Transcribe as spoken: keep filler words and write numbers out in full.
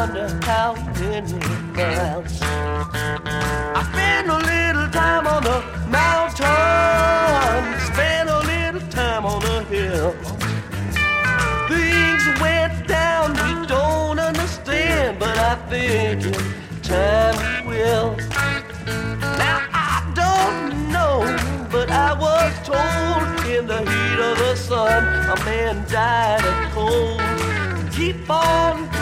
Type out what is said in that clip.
wonder how many miles. I spent a little time on the mountain, spent a little time on the hill. Things went down we don't understand, but I think in time we will. Now I don't know, but I was told in the heat of the sun a man died of cold. Keep on